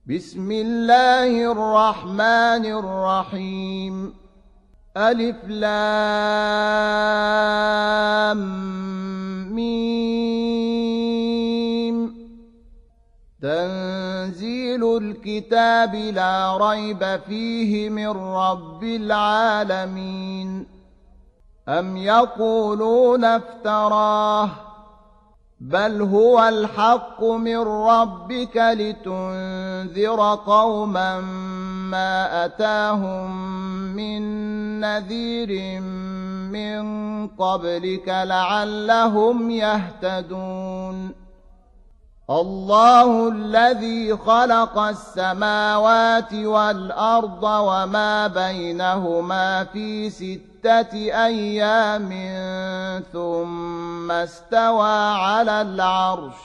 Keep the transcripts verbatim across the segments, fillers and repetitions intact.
بسم الله الرحمن الرحيم. ألف لام ميم. تنزيل الكتاب لا ريب فيه من رب العالمين. أم يقولون افتراه بل هو الحق من ربك لتنذر قوما ما أتاهم من نذير من قبلك لعلهم يهتدون. الله الذي خلق السماوات والأرض وما بينهما في ستة أيام ثم استوى على العرش.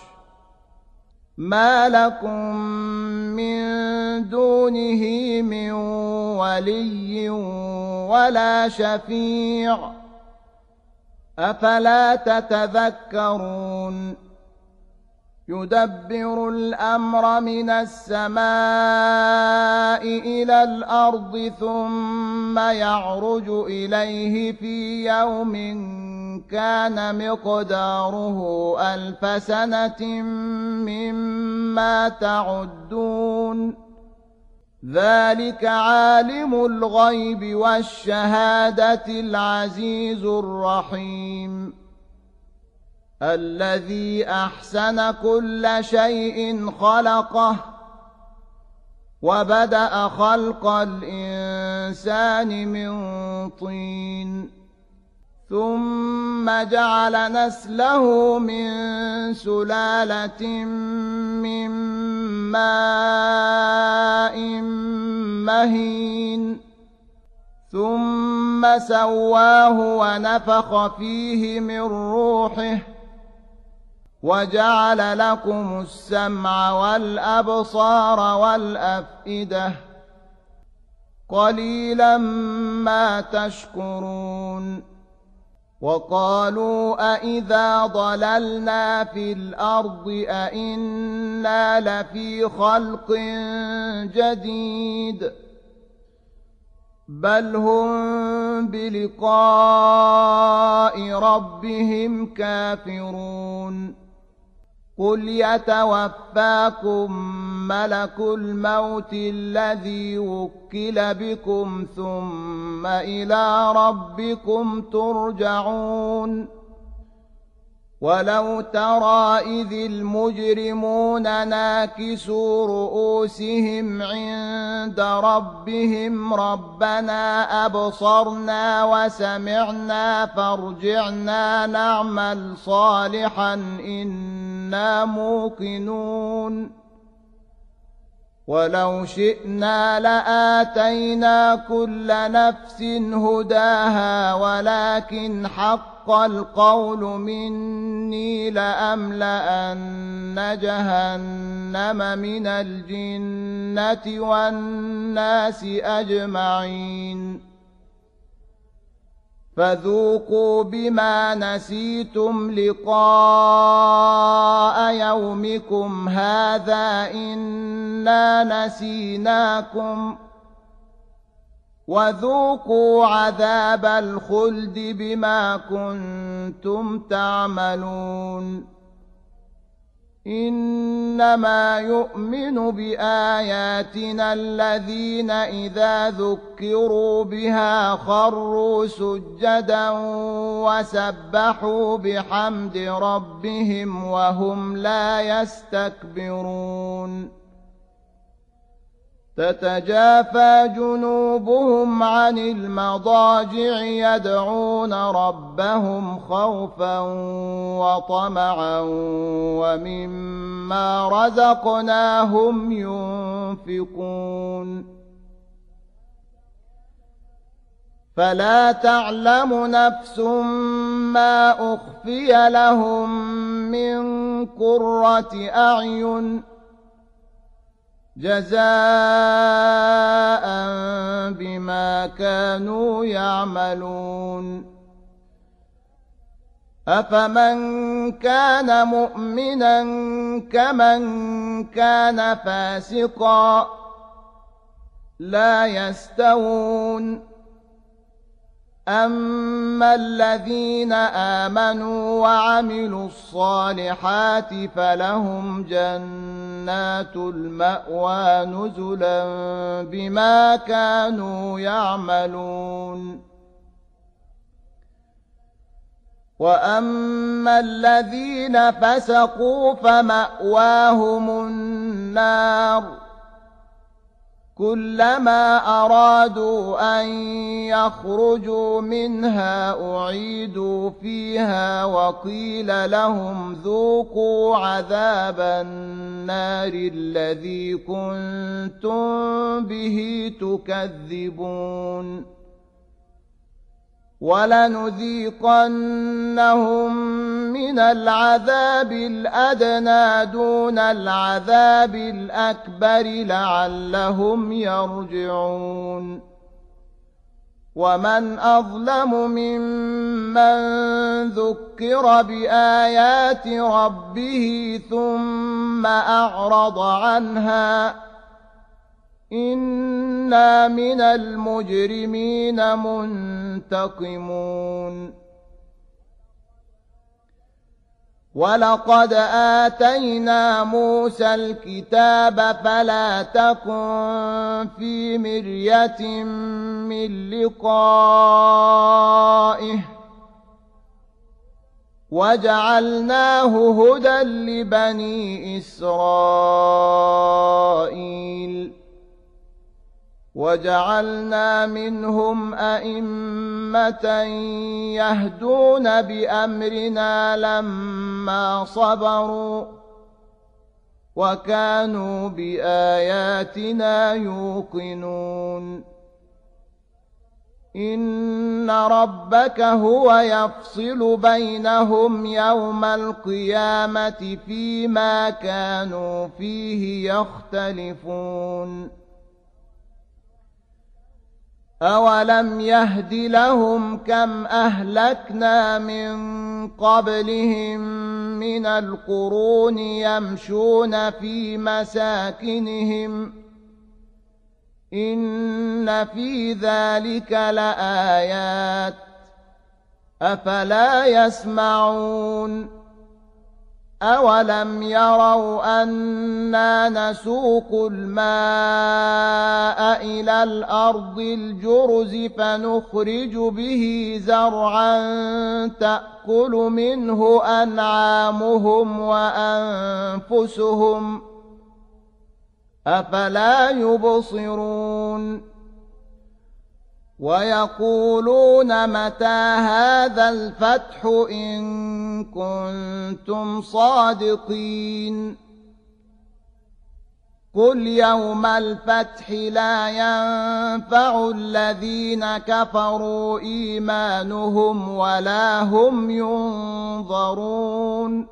ما لكم من دونه من ولي ولا شفيع أفلا تتذكرون. يدبر الأمر من السماء إلى الأرض ثم يعرج إليه في يوم كان مقداره ألف سنة مما تعدون. ذلك عالم الغيب والشهادة العزيز الرحيم. الذي أحسن كل شيء خلقه وبدأ خلق الإنسان من طين ثم جعل نسله من سلالة من ماء مهين ثم سواه ونفخ فيه من روحه وجعل لكم السمع والأبصار والأفئدة قليلا ما تشكرون. وقالوا أإذا ضللنا في الأرض أإنا لفي خلق جديد بل هم بلقاء ربهم كافرون. قل يتوفاكم ملك الموت الذي وكل بكم ثم إلى ربكم ترجعون. ولو ترى إذ المجرمون ناكسوا رؤوسهم عند ربهم ربنا أبصرنا وسمعنا فارجعنا نعمل صالحا إنا موقنون. ولو شئنا لآتينا كل نفس هداها ولكن حق القول مني لأملأن جهنم من الجنة والناس أجمعين. فذوقوا بما نسيتم لقاء يومكم هذا إنا نسيناكم وذوقوا عذاب الخلد بما كنتم تعملون. إنما يؤمن بآياتنا الذين إذا ذكروا بها خروا سجدا وسبحوا بحمد ربهم وهم لا يستكبرون. تتجافى جنوبهم عن المضاجع يدعون ربهم خوفا وطمعا ومما رزقناهم ينفقون. فلا تعلم نفس ما أخفي لهم من قرة أعين جزاء بما كانوا يعملون. أفمن كان مؤمنا كمن كان فاسقا لا يستوون أما الذين آمنوا وعملوا الصالحات فلهم جنات المأوى نزلا بما كانوا يعملون وأما الذين فسقوا فمأواهم النار كلما أرادوا أن يخرجوا منها أعيدوا فيها وقيل لهم ذوقوا عذاب النار الذي كنتم به تكذبون ولنذيقنهم من العذاب الأدنى دون العذاب الأكبر لعلهم يرجعون ومن أظلم ممن ذكر بآيات ربه ثم أعرض عنها إنا من المجرمين منتقمون ولقد آتينا موسى الكتاب فلا تكن في مرية من لقائه وجعلناه هدى لبني إسرائيل وجعلنا منهم أئمة يهدون بأمرنا لما صبروا وكانوا بآياتنا يوقنون إن ربك هو يفصل بينهم يوم القيامة فيما كانوا فيه يختلفون أولم يهد لهم كم أهلكنا من قبلهم من القرون يمشون في مساكنهم إن في ذلك لآيات أفلا يسمعون أولم يروا أنا نسوق الماء إلى الأرض الجرز فنخرج به زرعا تأكل منه أنعامهم وأنفسهم أفلا يبصرون ويقولون متى هذا الفتح إن كنتم صادقين قل يوم الفتح لا ينفع الذين كفروا إيمانهم ولا هم ينظرون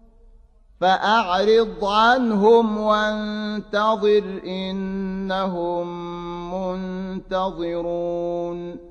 فأعرض عنهم وانتظر إنهم منتظرون